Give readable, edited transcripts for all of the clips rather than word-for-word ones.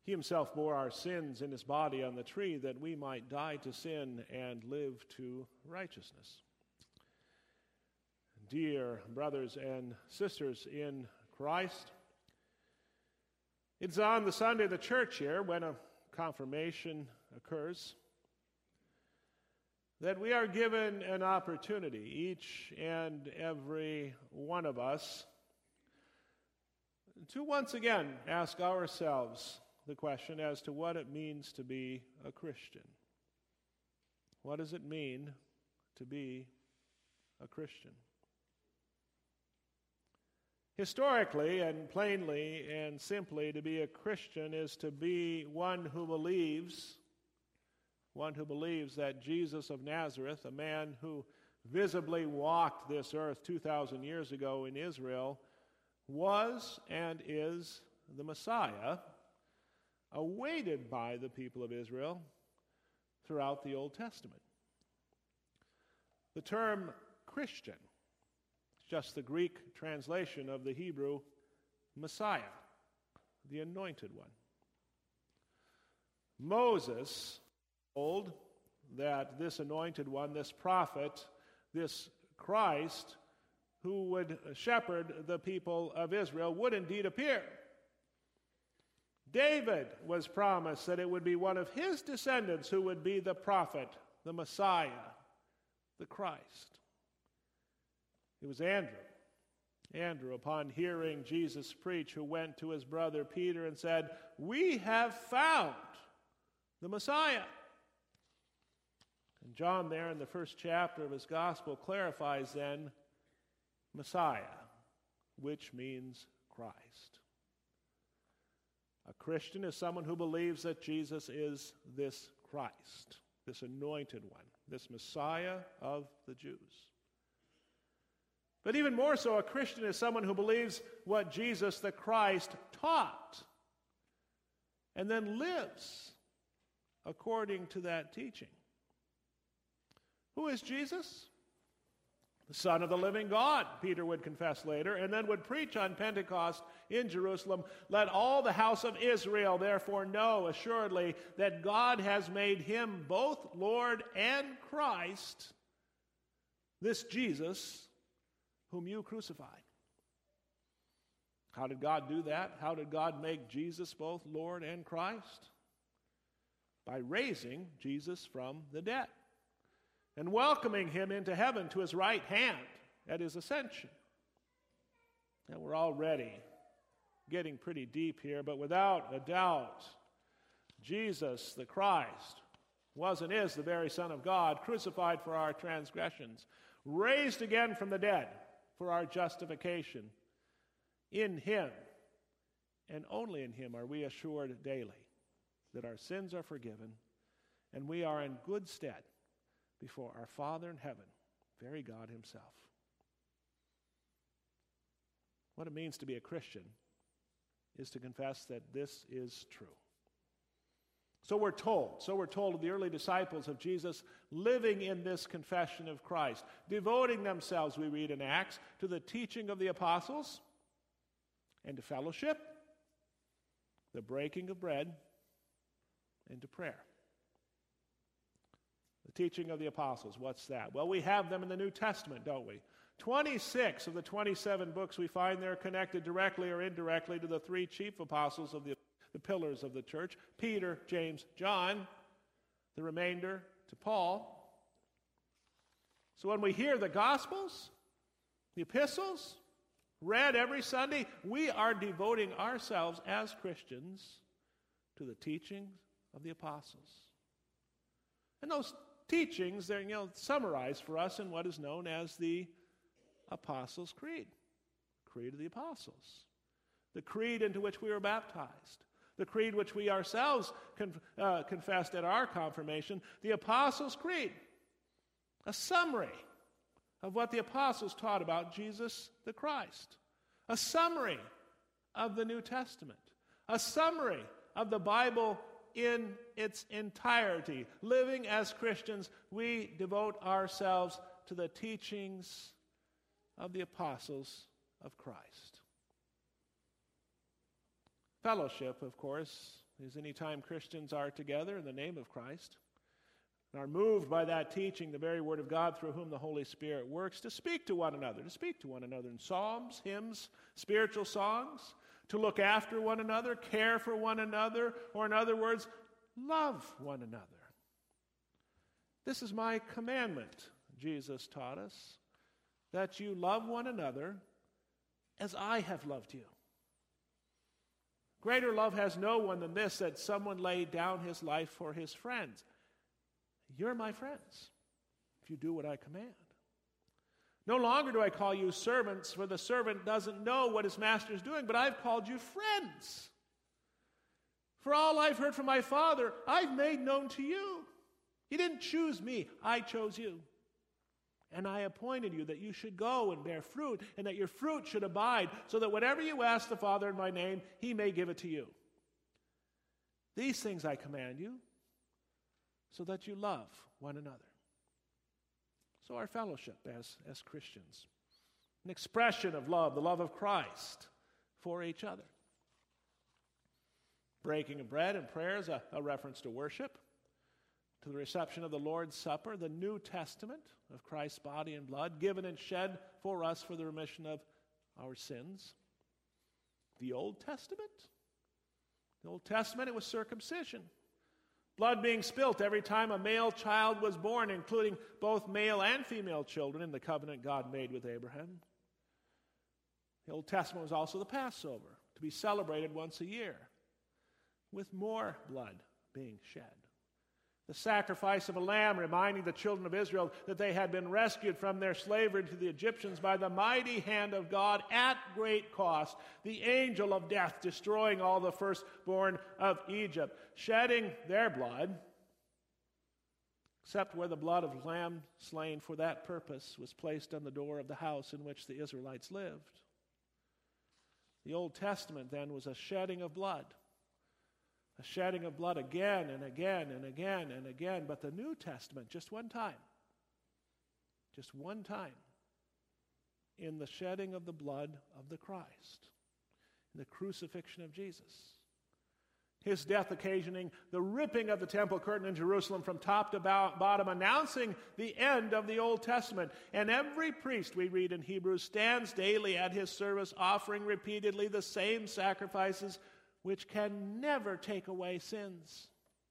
He himself bore our sins in his body on the tree that we might die to sin and live to righteousness. Dear brothers and sisters in Christ, it's on the Sunday of the church year when a confirmation occurs that we are given an opportunity, each and every one of us, to once again ask ourselves the question as to what it means to be a Christian. What does it mean to be a Christian? Historically and plainly and simply, to be a Christian is to be one who believes that Jesus of Nazareth, a man who visibly walked this earth 2,000 years ago in Israel, was and is the Messiah, awaited by the people of Israel throughout the Old Testament. The term Christian is just the Greek translation of the Hebrew Messiah, the Anointed One. Moses told that this Anointed One, this prophet, this Christ, who would shepherd the people of Israel, would indeed appear. David was promised that it would be one of his descendants who would be the prophet, the Messiah, the Christ. It was Andrew. Andrew, upon hearing Jesus preach, who went to his brother Peter and said, "We have found the Messiah." And John there in the first chapter of his gospel clarifies then Messiah, which means Christ. A Christian is someone who believes that Jesus is this Christ, this Anointed One, this Messiah of the Jews. But even more so, a Christian is someone who believes what Jesus the Christ taught and then lives according to that teaching. Who is Jesus? The Son of the living God, Peter would confess later, and then would preach on Pentecost in Jerusalem. Let all the house of Israel therefore know assuredly that God has made him both Lord and Christ, this Jesus whom you crucified. How did God do that? How did God make Jesus both Lord and Christ? By raising Jesus from the dead and welcoming him into heaven to his right hand at his ascension. Now we're already getting pretty deep here, but without a doubt, Jesus the Christ was and is the very Son of God, crucified for our transgressions, raised again from the dead for our justification. In him, and only in him, are we assured daily that our sins are forgiven and we are in good stead before our Father in heaven, very God himself. What it means to be a Christian is to confess that this is true. So we're told of the early disciples of Jesus living in this confession of Christ, devoting themselves, we read in Acts, to the teaching of the apostles and to fellowship, the breaking of bread, and to prayer. The teaching of the apostles, what's that? Well, we have them in the New Testament, don't we? 26 of the 27 books we find there connected directly or indirectly to the three chief apostles of the pillars of the church, Peter, James, John, the remainder to Paul. So when we hear the Gospels, the epistles, read every Sunday, we are devoting ourselves as Christians to the teachings of the apostles. And those teachings, they're summarized for us in what is known as the Apostles' Creed, Creed of the Apostles, the creed into which we were baptized, the creed which we ourselves confessed at our confirmation, the Apostles' Creed, a summary of what the apostles taught about Jesus the Christ, a summary of the New Testament, a summary of the Bible in its entirety. Living as Christians, we devote ourselves to the teachings of the apostles of Christ. Fellowship, of course, is any time Christians are together in the name of Christ and are moved by that teaching, the very Word of God through whom the Holy Spirit works, to speak to one another in psalms, hymns, spiritual songs, to look after one another, care for one another, or in other words, love one another. This is my commandment, Jesus taught us, that you love one another as I have loved you. Greater love has no one than this, that someone laid down his life for his friends. You're my friends if you do what I command. No longer do I call you servants, for the servant doesn't know what his master is doing, but I've called you friends. For all I've heard from my Father, I've made known to you. He didn't choose me, I chose you. And I appointed you that you should go and bear fruit, and that your fruit should abide, so that whatever you ask the Father in my name, he may give it to you. These things I command you, so that you love one another. So our fellowship as Christians, an expression of love, the love of Christ for each other. Breaking of bread and prayer is a reference to worship, to the reception of the Lord's Supper, the New Testament of Christ's body and blood, given and shed for us for the remission of our sins. The Old Testament? The Old Testament, it was circumcision. Blood being spilt every time a male child was born, including both male and female children in the covenant God made with Abraham. The Old Testament was also the Passover, to be celebrated once a year, with more blood being shed. The sacrifice of a lamb reminding the children of Israel that they had been rescued from their slavery to the Egyptians by the mighty hand of God at great cost. The angel of death destroying all the firstborn of Egypt, shedding their blood, except where the blood of lamb slain for that purpose was placed on the door of the house in which the Israelites lived. The Old Testament then was a shedding of blood. A shedding of blood again and again and again and again. But the New Testament, just one time, in the shedding of the blood of the Christ, in the crucifixion of Jesus. His death occasioning the ripping of the temple curtain in Jerusalem from top to bottom, announcing the end of the Old Testament. And every priest, we read in Hebrews, stands daily at his service, offering repeatedly the same sacrifices which can never take away sins.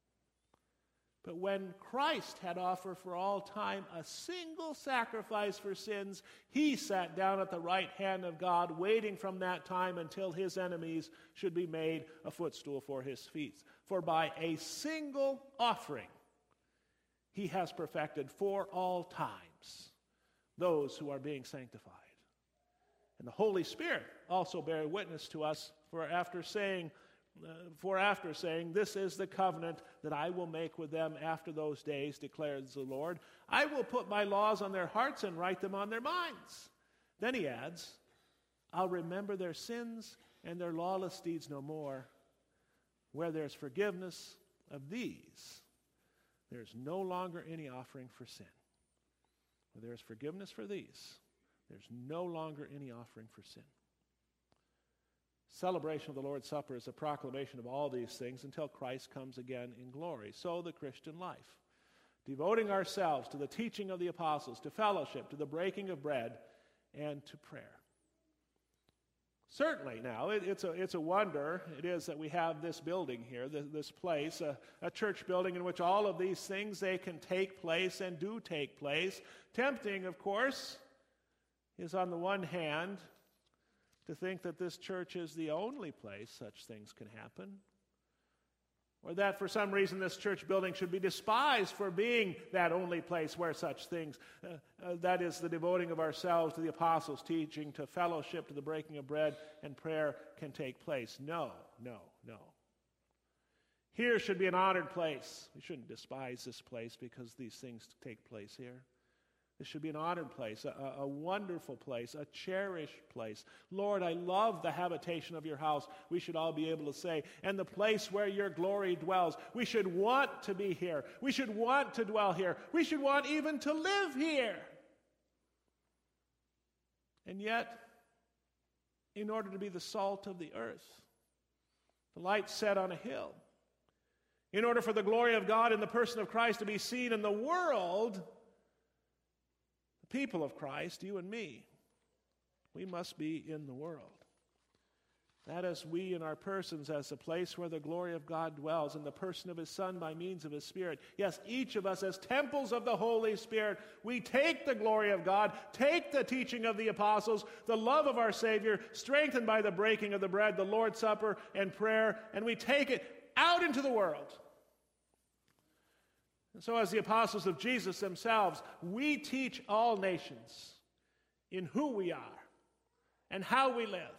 But when Christ had offered for all time a single sacrifice for sins, he sat down at the right hand of God, waiting from that time until his enemies should be made a footstool for his feet. For by a single offering, he has perfected for all times those who are being sanctified. And the Holy Spirit also bear witness to us, for after saying, this is the covenant that I will make with them after those days, declares the Lord. I will put my laws on their hearts and write them on their minds. Then he adds, I'll remember their sins and their lawless deeds no more. Where there's forgiveness of these, there's no longer any offering for sin. Where there's forgiveness for these, there's no longer any offering for sin. Celebration of the Lord's Supper is a proclamation of all these things until Christ comes again in glory. So the Christian life, devoting ourselves to the teaching of the apostles, to fellowship, to the breaking of bread, and to prayer. Certainly now, it's a wonder, it is, that we have this building here, this place, a church building in which all of these things, they can take place and do take place. Tempting, of course, is on the one hand to think that this church is the only place such things can happen, or that for some reason this church building should be despised for being that only place where such things, that is the devoting of ourselves to the apostles' teaching, to fellowship, to the breaking of bread and prayer can take place. No. Here should be an honored place. We shouldn't despise this place because these things take place here. This should be an honored place, a wonderful place, a cherished place. Lord, I love the habitation of your house, we should all be able to say, and the place where your glory dwells. We should want to be here. We should want to dwell here. We should want even to live here. And yet, in order to be the salt of the earth, the light set on a hill, In order for the glory of God in the person of Christ to be seen in the world, the people of Christ, you and me, we must be in the world. That is, we in our persons as the place where the glory of God dwells in the person of His Son by means of His Spirit. Yes, each of us as temples of the Holy Spirit, we take the glory of God, take the teaching of the apostles, the love of our Savior, strengthened by the breaking of the bread, the Lord's Supper, and prayer, and we take it out into the world. And so as the apostles of Jesus themselves, we teach all nations in who we are and how we live.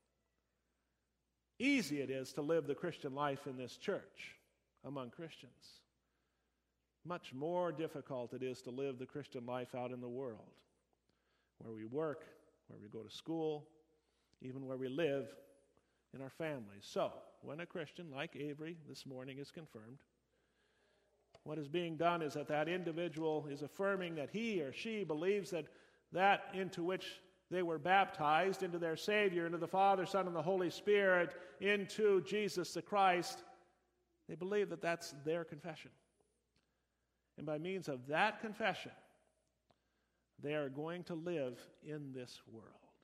Easy it is to live the Christian life in this church among Christians. Much more difficult it is to live the Christian life out in the world, where we work, where we go to school, even where we live in our families. So, when a Christian like Avery this morning is confirmed, what is being done is that individual is affirming that he or she believes that into which they were baptized, into their Savior, into the Father, Son, and the Holy Spirit, into Jesus the Christ. They believe that that's their confession. And by means of that confession, they are going to live in this world.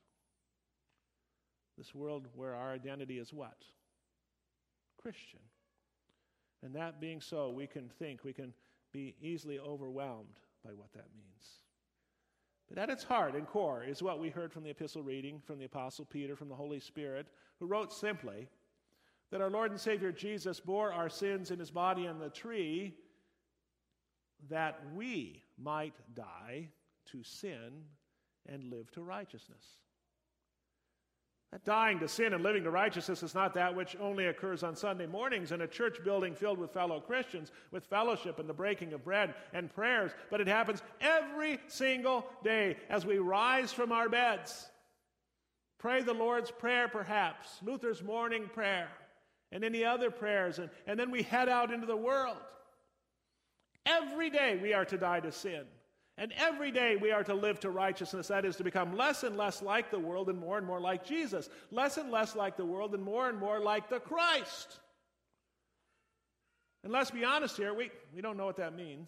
This world where our identity is what? Christian. And that being so, we can be easily overwhelmed by what that means. But at its heart and core is what we heard from the epistle reading from the Apostle Peter, from the Holy Spirit, who wrote simply that our Lord and Savior Jesus bore our sins in His body on the tree that we might die to sin and live to righteousness. That dying to sin and living to righteousness is not that which only occurs on Sunday mornings in a church building filled with fellow Christians, with fellowship and the breaking of bread and prayers, but it happens every single day as we rise from our beds. Pray the Lord's Prayer perhaps, Luther's morning prayer, and any other prayers, and then we head out into the world. Every day we are to die to sin. And every day we are to live to righteousness, that is, to become less and less like the world and more like Jesus. Less and less like the world and more like the Christ. And let's be honest here, we don't know what that means.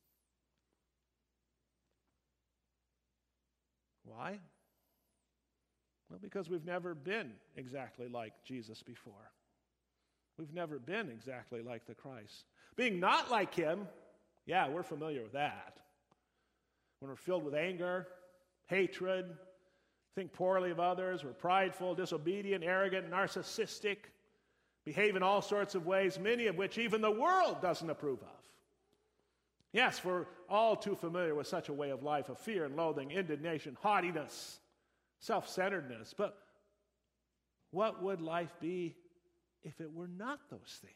Why? Well, because we've never been exactly like Jesus before. We've never been exactly like the Christ. Being not like Him, yeah, we're familiar with that. When we're filled with anger, hatred, think poorly of others, we're prideful, disobedient, arrogant, narcissistic, behave in all sorts of ways, many of which even the world doesn't approve of. Yes, we're all too familiar with such a way of life of fear and loathing, indignation, haughtiness, self-centeredness. But what would life be if it were not those things?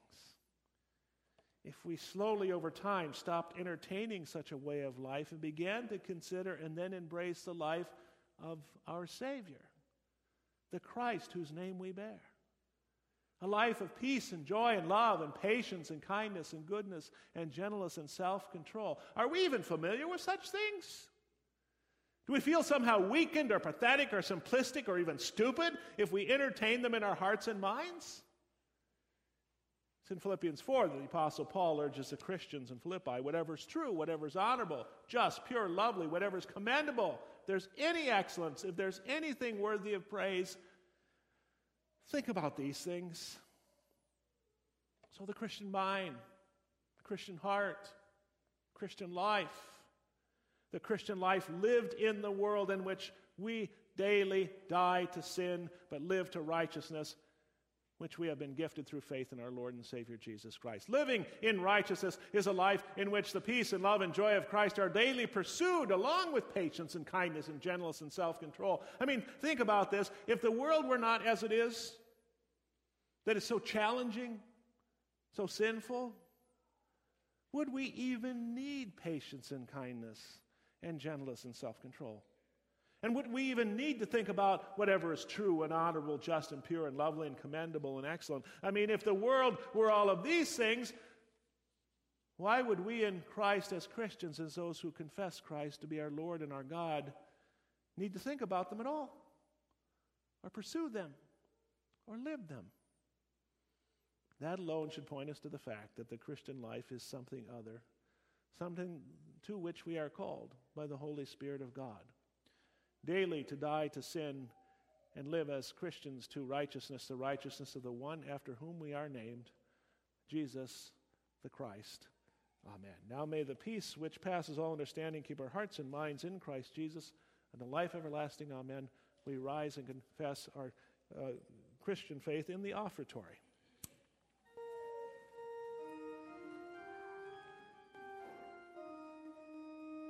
If we slowly over time stopped entertaining such a way of life and began to consider and then embrace the life of our Savior, the Christ whose name we bear. A life of peace and joy and love and patience and kindness and goodness and gentleness and self-control. Are we even familiar with such things? Do we feel somehow weakened or pathetic or simplistic or even stupid if we entertain them in our hearts and minds? It's in Philippians 4 that the Apostle Paul urges the Christians in Philippi, whatever's true, whatever's honorable, just, pure, lovely, whatever's commendable, if there's any excellence, if there's anything worthy of praise, think about these things. So the Christian mind, the Christian heart, Christian life, the Christian life lived in the world in which we daily die to sin but live to righteousness, which we have been gifted through faith in our Lord and Savior Jesus Christ. Living in righteousness is a life in which the peace and love and joy of Christ are daily pursued along with patience and kindness and gentleness and self-control. I mean, think about this. If the world were not as it is, that is so challenging, so sinful, would we even need patience and kindness and gentleness and self-control? And would we even need to think about whatever is true and honorable, just and pure and lovely and commendable and excellent? I mean, if the world were all of these things, why would we in Christ as Christians, as those who confess Christ to be our Lord and our God, need to think about them at all? Or pursue them? Or live them? That alone should point us to the fact that the Christian life is something other, something to which we are called by the Holy Spirit of God. Daily to die to sin and live as Christians to righteousness, the righteousness of the one after whom we are named, Jesus the Christ. Amen. Now may the peace which passes all understanding keep our hearts and minds in Christ Jesus and the life everlasting. Amen. We rise and confess our Christian faith in the offertory.